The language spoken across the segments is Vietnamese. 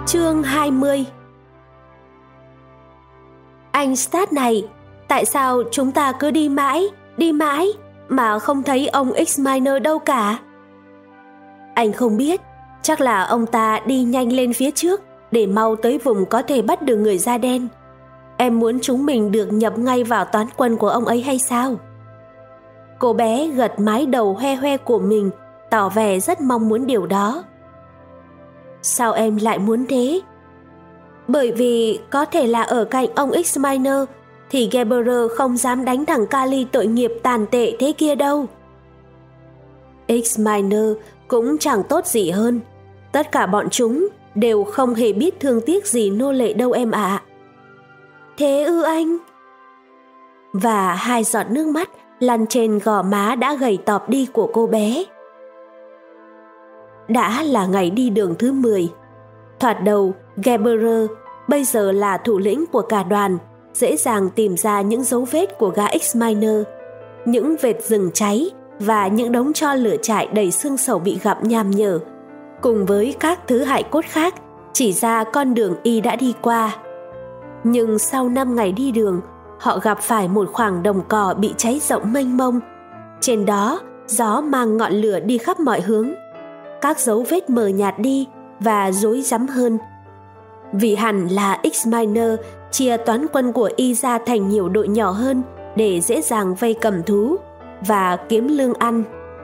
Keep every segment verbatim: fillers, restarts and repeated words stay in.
Chương hai mươi. Anh Stat này, tại sao chúng ta cứ đi mãi, đi mãi mà không thấy ông X-Miner đâu cả? Anh không biết, chắc là ông ta đi nhanh lên phía trước để mau tới vùng có thể bắt được người da đen. Em muốn chúng mình được nhập ngay vào toán quân của ông ấy hay sao? Cô bé gật mái đầu hoe hoe của mình, tỏ vẻ rất mong muốn điều đó. Sao em lại muốn thế? Bởi vì có thể là ở cạnh ông X-Miner thì Gabriel không dám đánh thằng Kali tội nghiệp tàn tệ thế kia đâu. X-Miner cũng chẳng tốt gì hơn. Tất cả bọn chúng đều không hề biết thương tiếc gì nô lệ đâu em ạ. À. Thế ư anh? Và hai giọt nước mắt lăn trên gò má đã gầy tọp đi của cô bé. Đã là ngày đi đường thứ mười. Thoạt đầu, Gabriel, bây giờ là thủ lĩnh của cả đoàn, dễ dàng tìm ra những dấu vết của gã X-Miner, những vệt rừng cháy và những đống tro lửa trại đầy xương sầu bị gặm nham nhở, cùng với các thứ hài cốt khác chỉ ra con đường y đã đi qua. Nhưng sau năm ngày đi đường, họ gặp phải một khoảng đồng cỏ bị cháy rộng mênh mông. Trên đó, gió mang ngọn lửa đi khắp mọi hướng. Các dấu vết mờ nhạt đi và rối rắm hơn. Vì hẳn là X-Miner chia toán quân của y ra thành nhiều đội nhỏ hơn để dễ dàng vây cầm thú và kiếm lương ăn.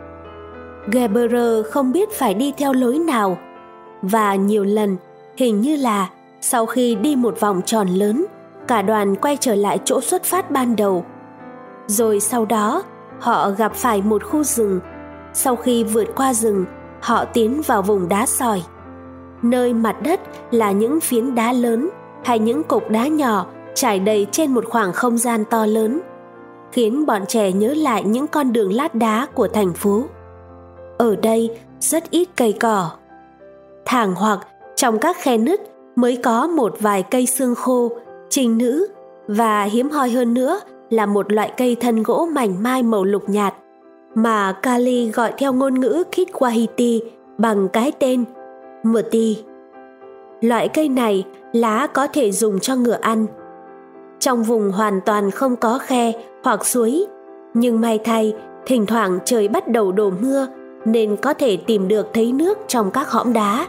Gabriel không biết phải đi theo lối nào, và nhiều lần, hình như là sau khi đi một vòng tròn lớn, cả đoàn quay trở lại chỗ xuất phát ban đầu. Rồi sau đó, họ gặp phải một khu rừng. Sau khi vượt qua rừng, họ tiến vào vùng đá sỏi. Nơi mặt đất là những phiến đá lớn hay những cục đá nhỏ trải đầy trên một khoảng không gian to lớn, khiến bọn trẻ nhớ lại những con đường lát đá của thành phố. Ở đây rất ít cây cỏ. Thảng hoặc trong các khe nứt mới có một vài cây xương khô, trinh nữ, và hiếm hoi hơn nữa là một loại cây thân gỗ mảnh mai màu lục nhạt mà Kali gọi theo ngôn ngữ Kiswahili bằng cái tên Murti. Loại cây này lá có thể dùng cho ngựa ăn. Trong vùng hoàn toàn không có khe hoặc suối, nhưng may thay thỉnh thoảng trời bắt đầu đổ mưa nên có thể tìm được thấy nước trong các hõm đá.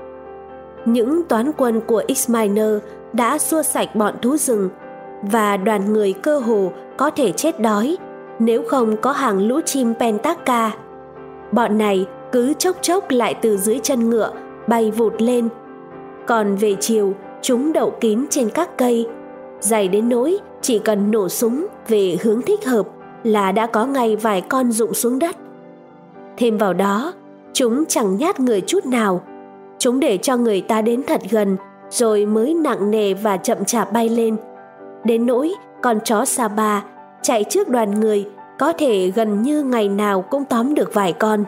Những toán quân của X-Miner đã xua sạch bọn thú rừng, và đoàn người cơ hồ có thể chết đói nếu không có hàng lũ chim Pentaka. Bọn này cứ chốc chốc lại từ dưới chân ngựa bay vụt lên. Còn về chiều, chúng đậu kín trên các cây, dày đến nỗi chỉ cần nổ súng về hướng thích hợp là đã có ngay vài con rụng xuống đất. Thêm vào đó, chúng chẳng nhát người chút nào. Chúng để cho người ta đến thật gần rồi mới nặng nề và chậm chạp bay lên, đến nỗi con chó Saba chạy trước đoàn người có thể gần như ngày nào cũng tóm được vài con.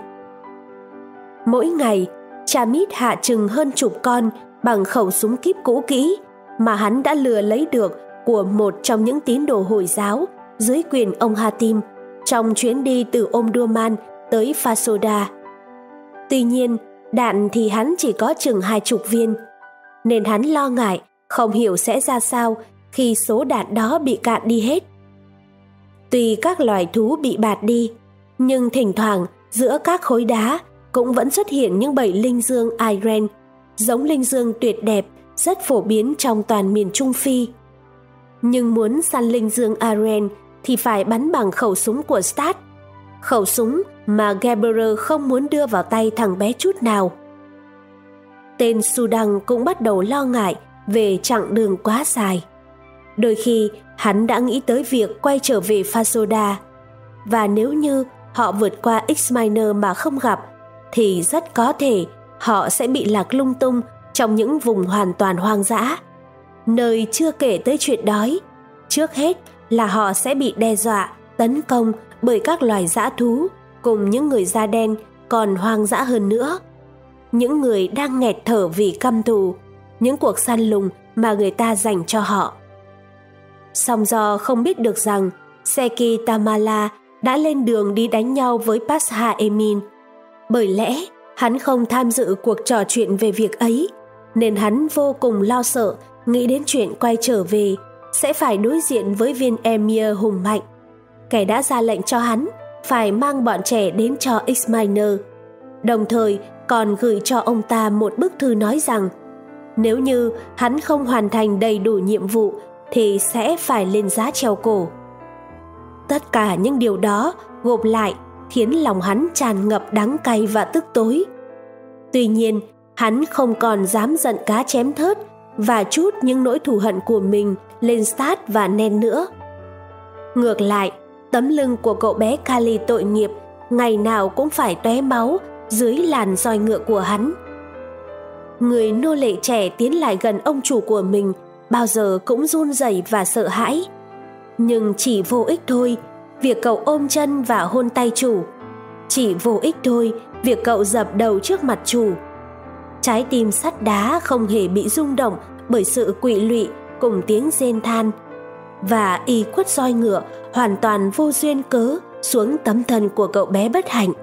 Mỗi ngày, Chamit hạ chừng hơn chục con bằng khẩu súng kíp cũ kỹ mà hắn đã lừa lấy được của một trong những tín đồ Hồi giáo dưới quyền ông Hatim trong chuyến đi từ Omdurman tới Fasoda. Tuy nhiên, đạn thì hắn chỉ có chừng hai chục viên, nên hắn lo ngại không hiểu sẽ ra sao khi số đạn đó bị cạn đi hết. Tuy các loài thú bị bạt đi, nhưng thỉnh thoảng giữa các khối đá cũng vẫn xuất hiện những bầy linh dương Iren, giống linh dương tuyệt đẹp rất phổ biến trong toàn miền Trung Phi. Nhưng muốn săn linh dương Iren thì phải bắn bằng khẩu súng của Stat, khẩu súng mà Gabriel không muốn đưa vào tay thằng bé chút nào. Tên Sudan cũng bắt đầu lo ngại về chặng đường quá dài. Đôi khi hắn đã nghĩ tới việc quay trở về Fasoda, và nếu như họ vượt qua X-Miner mà không gặp thì rất có thể họ sẽ bị lạc lung tung trong những vùng hoàn toàn hoang dã, nơi chưa kể tới chuyện đói. Trước hết là họ sẽ bị đe dọa, tấn công bởi các loài dã thú cùng những người da đen còn hoang dã hơn nữa. Những người đang nghẹt thở vì căm thù, những cuộc săn lùng mà người ta dành cho họ. Song do không biết được rằng Seki Tamala đã lên đường đi đánh nhau với Pasha Emin, bởi lẽ hắn không tham dự cuộc trò chuyện về việc ấy, nên hắn vô cùng lo sợ nghĩ đến chuyện quay trở về sẽ phải đối diện với viên Emir hùng mạnh, kẻ đã ra lệnh cho hắn phải mang bọn trẻ đến cho X-Miner, đồng thời còn gửi cho ông ta một bức thư nói rằng nếu như hắn không hoàn thành đầy đủ nhiệm vụ thì sẽ phải lên giá treo cổ. Tất cả những điều đó gộp lại khiến lòng hắn tràn ngập đắng cay và tức tối. Tuy nhiên, hắn không còn dám giận cá chém thớt và trút những nỗi thù hận của mình lên Stat và Nen nữa. Ngược lại, tấm lưng của cậu bé Kali tội nghiệp ngày nào cũng phải tóe máu dưới làn roi ngựa của hắn. Người nô lệ trẻ tiến lại gần ông chủ của mình bao giờ cũng run rẩy và sợ hãi. Nhưng chỉ vô ích thôi, việc cậu ôm chân và hôn tay chủ. Chỉ vô ích thôi, việc cậu dập đầu trước mặt chủ. Trái tim sắt đá không hề bị rung động bởi sự quỵ lụy cùng tiếng rên than. Và y quất roi ngựa hoàn toàn vô duyên cớ xuống tấm thân của cậu bé bất hạnh.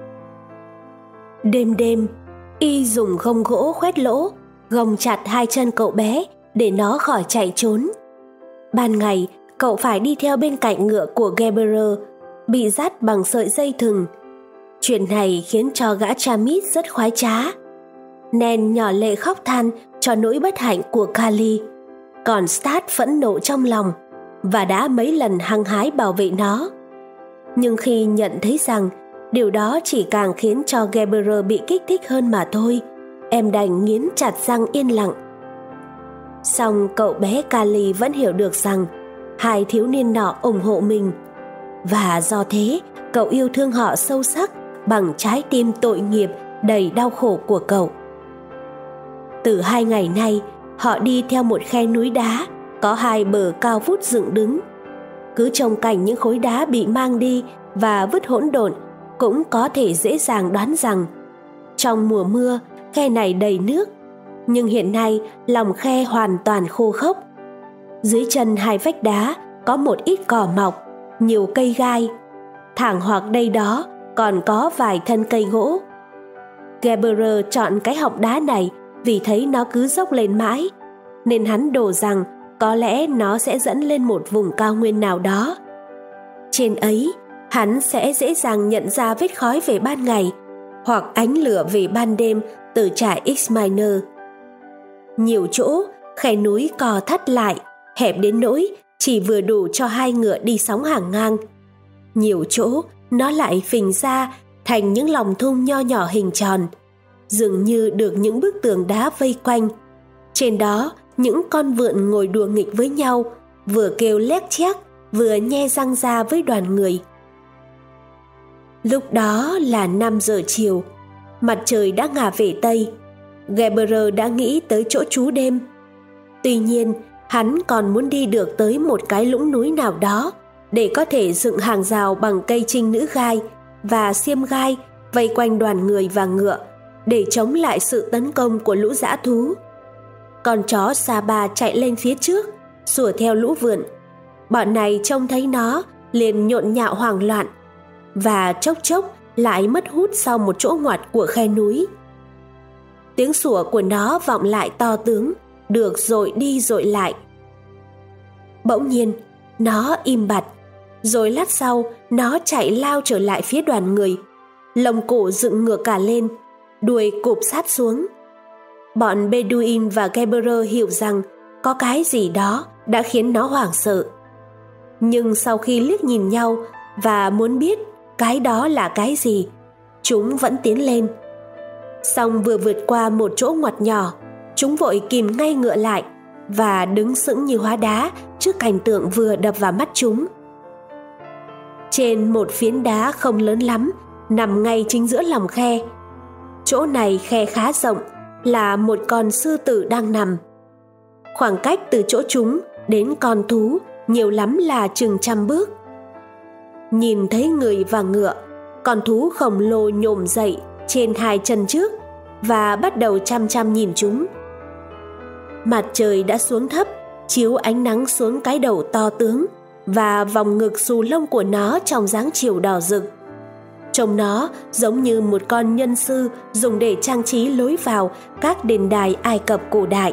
Đêm đêm, y dùng gông gỗ khoét lỗ, gông chặt hai chân cậu bé để nó khỏi chạy trốn. Ban ngày, cậu phải đi theo bên cạnh ngựa của Geberer, bị dắt bằng sợi dây thừng. Chuyện này khiến cho gã Tramit rất khoái trá. Nen nhỏ lệ khóc than cho nỗi bất hạnh của Kali, còn Stat phẫn nộ trong lòng và đã mấy lần hăng hái bảo vệ nó. Nhưng khi nhận thấy rằng điều đó chỉ càng khiến cho Geberer bị kích thích hơn mà thôi, em đành nghiến chặt răng yên lặng. Song cậu bé Kali vẫn hiểu được rằng hai thiếu niên nọ ủng hộ mình, và do thế cậu yêu thương họ sâu sắc bằng trái tim tội nghiệp đầy đau khổ của cậu. Từ hai ngày nay, họ đi theo một khe núi đá có hai bờ cao vút dựng đứng. Cứ trông cảnh những khối đá bị mang đi và vứt hỗn độn cũng có thể dễ dàng đoán rằng trong mùa mưa khe này đầy nước, nhưng hiện nay lòng khe hoàn toàn khô khốc. Dưới chân hai vách đá có một ít cỏ mọc, nhiều cây gai, thẳng hoặc đây đó còn có vài thân cây gỗ. Geberer chọn cái họng đá này vì thấy nó cứ dốc lên mãi, nên hắn đổ rằng có lẽ nó sẽ dẫn lên một vùng cao nguyên nào đó. Trên ấy, hắn sẽ dễ dàng nhận ra vết khói về ban ngày hoặc ánh lửa về ban đêm từ trại X-Miner. Nhiều chỗ, khe núi cò thắt lại, hẹp đến nỗi chỉ vừa đủ cho hai ngựa đi sóng hàng ngang. Nhiều chỗ, nó lại phình ra thành những lòng thung nho nhỏ hình tròn, dường như được những bức tường đá vây quanh. Trên đó, những con vượn ngồi đùa nghịch với nhau, vừa kêu léc chéc, vừa nhe răng ra với đoàn người. Lúc đó là năm giờ chiều, mặt trời đã ngả về Tây. Geberer đã nghĩ tới chỗ trú đêm. Tuy nhiên, hắn còn muốn đi được tới một cái lũng núi nào đó để có thể dựng hàng rào bằng cây trinh nữ gai và xiêm gai vây quanh đoàn người và ngựa để chống lại sự tấn công của lũ dã thú. Con chó Saba chạy lên phía trước, sủa theo lũ vượn. Bọn này trông thấy nó liền nhộn nhạo hoảng loạn, và chốc chốc lại mất hút sau một chỗ ngoặt của khe núi. Tiếng sủa của nó vọng lại to tướng, được dội đi dội lại. Bỗng nhiên, nó im bặt, rồi lát sau nó chạy lao trở lại phía đoàn người, lồng cổ dựng ngược cả lên, đuôi cụp sát xuống. Bọn Bedouin và Geberer hiểu rằng có cái gì đó đã khiến nó hoảng sợ. Nhưng sau khi liếc nhìn nhau và muốn biết cái đó là cái gì, chúng vẫn tiến lên. Song vừa vượt qua một chỗ ngoặt nhỏ, chúng vội kìm ngay ngựa lại và đứng sững như hóa đá trước cảnh tượng vừa đập vào mắt chúng. Trên một phiến đá không lớn lắm, nằm ngay chính giữa lòng khe. Chỗ này khe khá rộng, là một con sư tử đang nằm. Khoảng cách từ chỗ chúng đến con thú nhiều lắm là chừng trăm bước. Nhìn thấy người và ngựa, con thú khổng lồ nhổm dậy trên hai chân trước và bắt đầu chăm chăm nhìn chúng. Mặt trời đã xuống thấp, chiếu ánh nắng xuống cái đầu to tướng và vòng ngực xù lông của nó trong dáng chiều đỏ rực. Trông nó giống như một con nhân sư dùng để trang trí lối vào các đền đài Ai Cập cổ đại.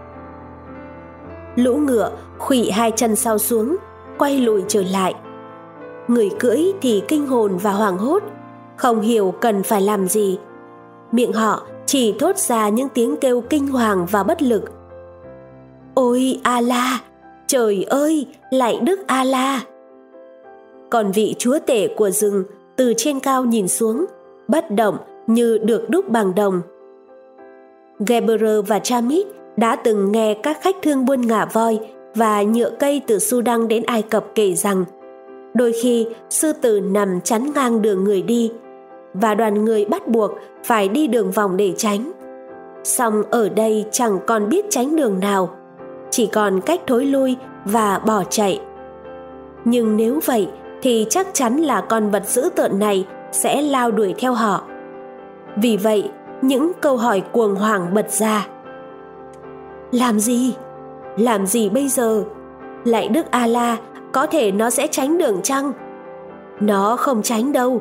Lũ ngựa khuỵu hai chân sau xuống, quay lùi trở lại. Người cưỡi thì kinh hồn và hoảng hốt, không hiểu cần phải làm gì. Miệng họ chỉ thốt ra những tiếng kêu kinh hoàng và bất lực. Ôi Allah, trời ơi, lạy Đức Allah! Còn vị chúa tể của rừng từ trên cao nhìn xuống, bất động như được đúc bằng đồng. Geberer và Chamit đã từng nghe các khách thương buôn ngả voi và nhựa cây từ Sudan đến Ai Cập kể rằng đôi khi sư tử nằm chắn ngang đường người đi và đoàn người bắt buộc phải đi đường vòng để tránh. Song ở đây chẳng còn biết tránh đường nào, chỉ còn cách thối lui và bỏ chạy. Nhưng nếu vậy thì chắc chắn là con vật dữ tợn này sẽ lao đuổi theo họ. Vì vậy, những câu hỏi cuồng hoảng bật ra. Làm gì? Làm gì bây giờ? Lạy Đức Allah, có thể nó sẽ tránh đường chăng? Nó không tránh đâu.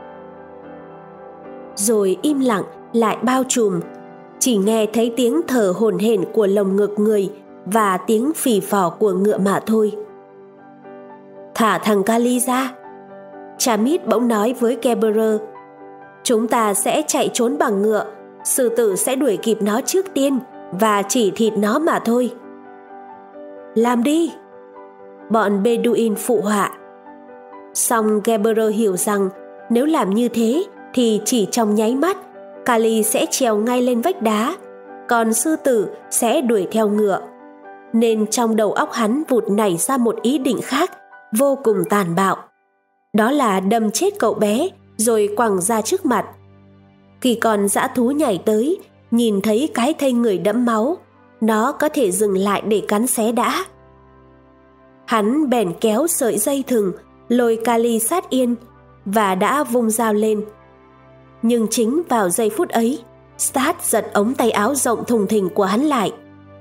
Rồi im lặng lại bao trùm, chỉ nghe thấy tiếng thở hổn hển của lồng ngực người và tiếng phì phò của ngựa mà thôi. Thả thằng Kali ra. Chamit bỗng nói với Geberer. Chúng ta sẽ chạy trốn bằng ngựa, sư tử sẽ đuổi kịp nó trước tiên và chỉ thịt nó mà thôi. Làm đi. Bọn Bedouin phụ họa. Song Geberer hiểu rằng nếu làm như thế thì chỉ trong nháy mắt, Kali sẽ trèo ngay lên vách đá, còn sư tử sẽ đuổi theo ngựa. Nên trong đầu óc hắn vụt nảy ra một ý định khác, vô cùng tàn bạo. Đó là đâm chết cậu bé rồi quẳng ra trước mặt. Khi con dã thú nhảy tới, nhìn thấy cái thây người đẫm máu, nó có thể dừng lại để cắn xé đã. Hắn bèn kéo sợi dây thừng, lôi Kali sát yên và đã vung dao lên. Nhưng chính vào giây phút ấy, Stat giật ống tay áo rộng thùng thình của hắn lại.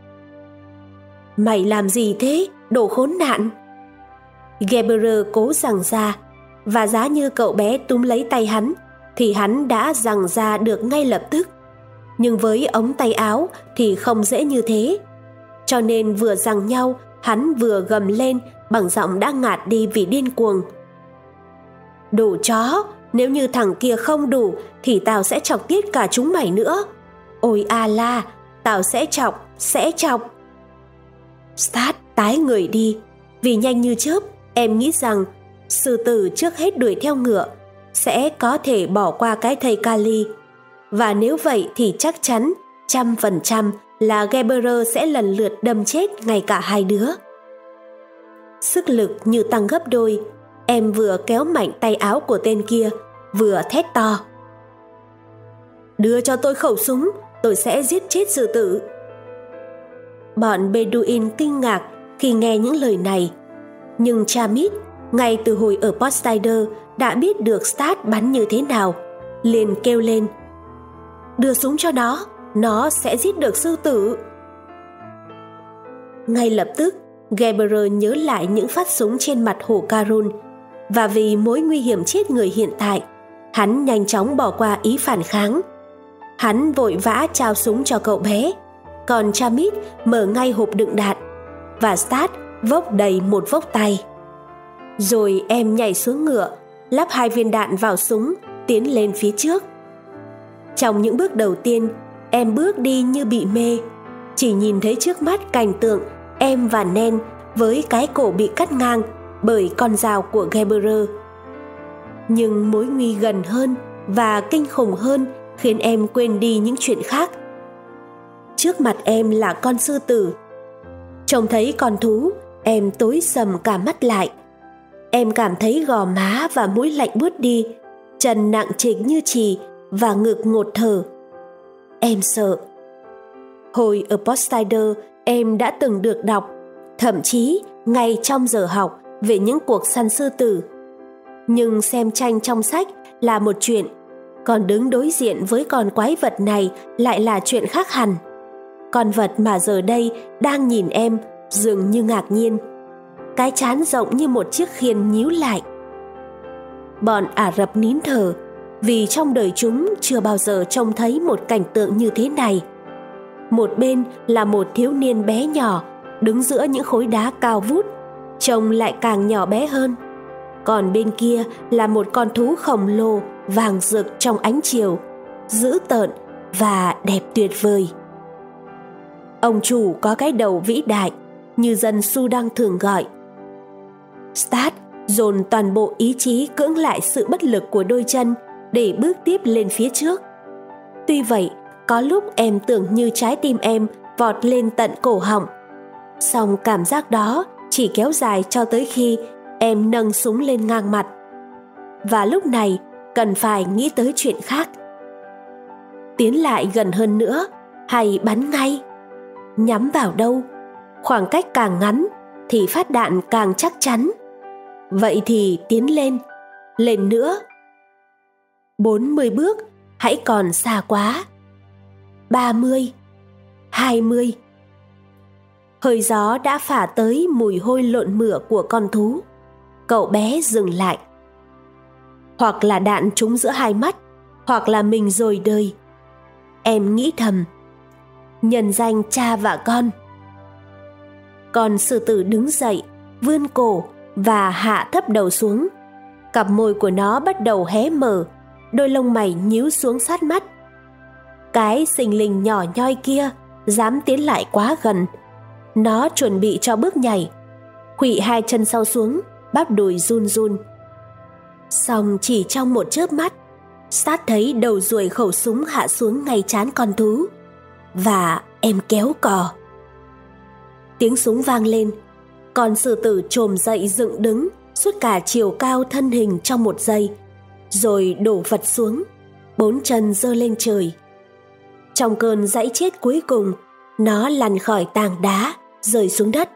Mày làm gì thế, đồ khốn nạn? Geberer cố giằng ra, và giá như cậu bé túm lấy tay hắn, thì hắn đã giằng ra được ngay lập tức. Nhưng với ống tay áo thì không dễ như thế. Cho nên vừa giằng nhau, hắn vừa gầm lên bằng giọng đã ngạt đi vì điên cuồng. Đồ chó, nếu như thằng kia không đủ thì tao sẽ chọc tiết cả chúng mày nữa. Ôi Allah, tao sẽ chọc, sẽ chọc. Stat tái người đi, vì nhanh như chớp em nghĩ rằng sư tử trước hết đuổi theo ngựa sẽ có thể bỏ qua cái thây Kali. Và nếu vậy thì chắc chắn trăm phần trăm là Geberer sẽ lần lượt đâm chết ngay cả hai đứa. Sức lực như tăng gấp đôi, em vừa kéo mạnh tay áo của tên kia, vừa thét to. Đưa cho tôi khẩu súng, tôi sẽ giết chết sư tử. Bọn Bedouin kinh ngạc khi nghe những lời này. Nhưng Chamit, ngay từ hồi ở Poseidon, đã biết được Stat bắn như thế nào, liền kêu lên. Đưa súng cho nó, nó sẽ giết được sư tử. Ngay lập tức, Geberer nhớ lại những phát súng trên mặt hồ Karun, và vì mối nguy hiểm chết người hiện tại, hắn nhanh chóng bỏ qua ý phản kháng. Hắn vội vã trao súng cho cậu bé, còn Chamit mở ngay hộp đựng đạn, và Stat vốc đầy một vốc tay. Rồi em nhảy xuống ngựa, lắp hai viên đạn vào súng, tiến lên phía trước. Trong những bước đầu tiên, em bước đi như bị mê, chỉ nhìn thấy trước mắt cảnh tượng em và Nen với cái cổ bị cắt ngang bởi con dao của Geberer. Nhưng mối nguy gần hơn và kinh khủng hơn khiến em quên đi những chuyện khác. Trước mặt em là con sư tử. Trông thấy con thú, em tối sầm cả mắt lại. Em cảm thấy gò má và mũi lạnh buốt đi, chân nặng trịch như chì và ngực ngột thở. Em sợ. Hồi ở Poseidon, em đã từng được đọc, thậm chí ngay trong giờ học, về những cuộc săn sư tử. Nhưng xem tranh trong sách là một chuyện, còn đứng đối diện với con quái vật này lại là chuyện khác hẳn. Con vật mà giờ đây đang nhìn em dường như ngạc nhiên, cái trán rộng như một chiếc khiên nhíu lại. bọn Ả Rập nín thở, vì trong đời chúng chưa bao giờ trông thấy một cảnh tượng như thế này. Một bên là một thiếu niên bé nhỏ đứng giữa những khối đá cao vút, trông lại càng nhỏ bé hơn. Còn bên kia là một con thú khổng lồ vàng rực trong ánh chiều, dữ tợn và đẹp tuyệt vời. Ông chủ có cái đầu vĩ đại, như dân Sudan thường gọi. Stat dồn toàn bộ ý chí cưỡng lại sự bất lực của đôi chân để bước tiếp lên phía trước. Tuy vậy, có lúc em tưởng như trái tim em vọt lên tận cổ họng. Song cảm giác đó chỉ kéo dài cho tới khi em nâng súng lên ngang mặt. Và lúc này cần phải nghĩ tới chuyện khác. Tiến lại gần hơn nữa hay bắn ngay? Nhắm vào đâu? Khoảng cách càng ngắn thì phát đạn càng chắc chắn. Vậy thì tiến lên, lên nữa. bốn mươi bước hãy còn xa quá. ba mươi, hai mươi. Hơi gió đã phả tới mùi hôi lộn mửa của con thú. Cậu bé dừng lại. Hoặc là đạn trúng giữa hai mắt, hoặc là mình rồi đời. Em nghĩ thầm, nhân danh cha và con. Con sư tử đứng dậy, vươn cổ và hạ thấp đầu xuống. Cặp môi của nó bắt đầu hé mở, đôi lông mày nhíu xuống sát mắt. Cái sinh linh nhỏ nhoi kia dám tiến lại quá gần. Nó chuẩn bị cho bước nhảy, khuỵu hai chân sau xuống, bắp đùi run run. Xong chỉ trong một chớp mắt, Stat thấy đầu ruồi khẩu súng hạ xuống ngay trán con thú. Và em kéo cò. Tiếng súng vang lên. Con sư tử chồm dậy dựng đứng suốt cả chiều cao thân hình trong một giây, rồi đổ vật xuống, bốn chân giơ lên trời. Trong cơn giãy chết cuối cùng, nó lăn khỏi tảng đá, rơi xuống đất.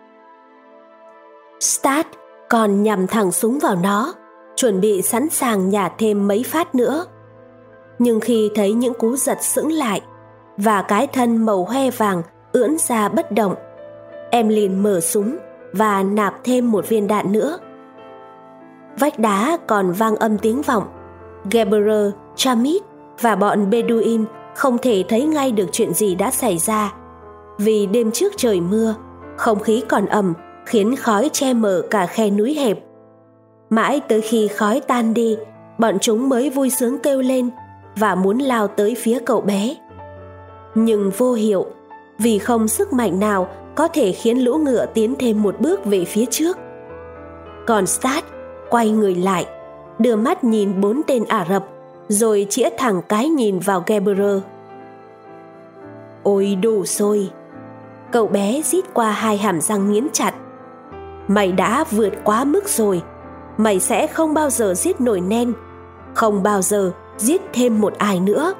Stat còn nhằm thẳng súng vào nó, chuẩn bị sẵn sàng nhả thêm mấy phát nữa. Nhưng khi thấy những cú giật sững lại và cái thân màu hoe vàng ưỡn ra bất động, em liền mở súng và nạp thêm một viên đạn nữa. Vách đá còn vang âm tiếng vọng. Geberer, Chamit và bọn Bedouin không thể thấy ngay được chuyện gì đã xảy ra. Vì đêm trước trời mưa, không khí còn ẩm khiến khói che mờ cả khe núi hẹp. Mãi tới khi khói tan đi, bọn chúng mới vui sướng kêu lên và muốn lao tới phía cậu bé. Nhưng vô hiệu, vì không sức mạnh nào có thể khiến lũ ngựa tiến thêm một bước về phía trước. Còn Stat quay người lại, đưa mắt nhìn bốn tên Ả Rập, rồi chĩa thẳng cái nhìn vào Geberer. Ôi đủ rồi! Cậu bé rít qua hai hàm răng nghiến chặt. Mày đã vượt quá mức rồi. Mày sẽ không bao giờ giết nổi Nen, không bao giờ giết thêm một ai nữa.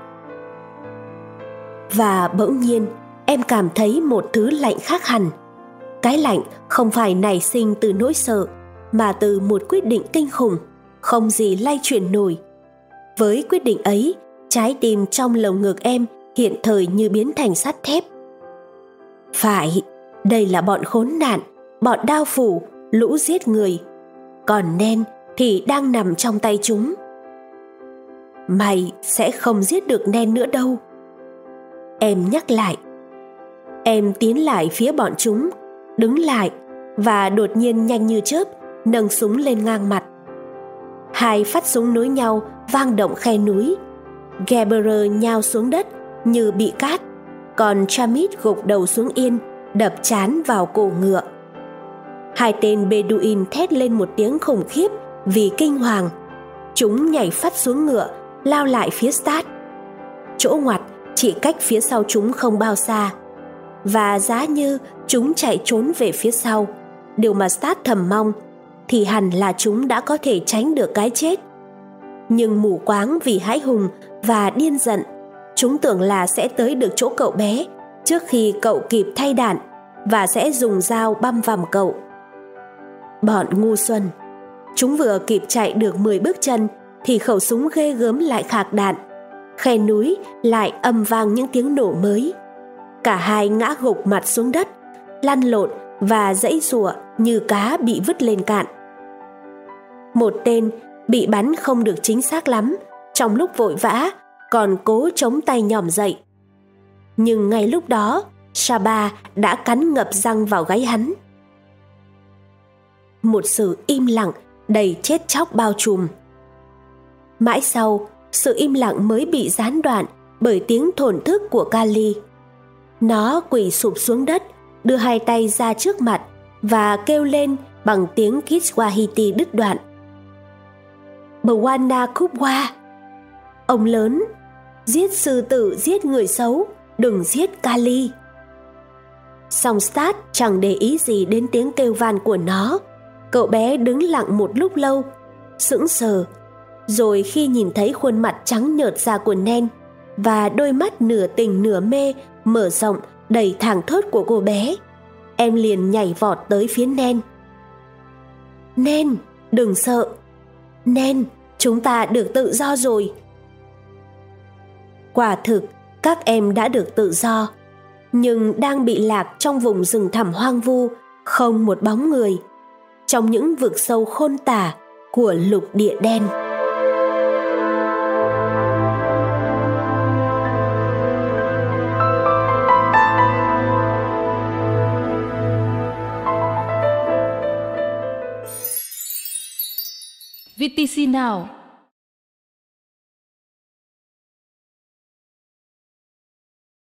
Và bỗng nhiên em cảm thấy một thứ lạnh khác hẳn. Cái lạnh không phải nảy sinh từ nỗi sợ, mà từ một quyết định kinh khủng, không gì lay chuyển nổi. Với quyết định ấy, trái tim trong lồng ngực em hiện thời như biến thành sắt thép. Phải, đây là bọn khốn nạn, bọn đao phủ, lũ giết người. Còn Nen thì đang nằm trong tay chúng. Mày sẽ không giết được Nen nữa đâu. Em nhắc lại. Em tiến lại phía bọn chúng, đứng lại và đột nhiên nhanh như chớp nâng súng lên ngang mặt. Hai phát súng nối nhau vang động khe núi. Geberer nhao xuống đất như bị cát, còn Chamit gục đầu xuống yên, đập trán vào cổ ngựa. Hai tên Bedouin thét lên một tiếng khủng khiếp vì kinh hoàng. Chúng nhảy phắt xuống ngựa, lao lại phía Stat. Chỗ ngoặt chỉ cách phía sau chúng không bao xa, và giá như chúng chạy trốn về phía sau, điều mà Stat thầm mong, thì hẳn là chúng đã có thể tránh được cái chết. Nhưng mù quáng vì hãi hùng và điên giận, chúng tưởng là sẽ tới được chỗ cậu bé trước khi cậu kịp thay đạn và sẽ dùng dao băm vằm cậu. Bọn ngu xuân! Chúng vừa kịp chạy được mười bước chân thì khẩu súng ghê gớm lại khạc đạn. Khe núi lại âm vang những tiếng nổ mới. Cả hai ngã gục mặt xuống đất, lăn lộn và giãy giụa như cá bị vứt lên cạn. Một tên bị bắn không được chính xác lắm, trong lúc vội vã còn cố chống tay nhòm dậy. Nhưng ngay lúc đó, Saba đã cắn ngập răng vào gáy hắn. Một sự im lặng đầy chết chóc bao trùm. Mãi sau, sự im lặng mới bị gián đoạn bởi tiếng thổn thức của Kali. Nó quỳ sụp xuống đất, đưa hai tay ra trước mặt và kêu lên bằng tiếng Kiswahili đứt đoạn. Bwana Kubwa, ông lớn, giết sư tử, giết người xấu, đừng giết Kali. Song Sát chẳng để ý gì đến tiếng kêu van của nó. Cậu bé đứng lặng một lúc lâu, sững sờ. Rồi khi nhìn thấy khuôn mặt trắng nhợt ra của Nen và đôi mắt nửa tỉnh nửa mê mở rộng đầy thảng thốt của cô bé, em liền nhảy vọt tới phía Nen. Nen, đừng sợ. Nen, chúng ta được tự do rồi. Quả thực, các em đã được tự do, nhưng đang bị lạc trong vùng rừng thẳm hoang vu, không một bóng người, trong những vực sâu khôn tả của lục địa đen. vê tê xê Now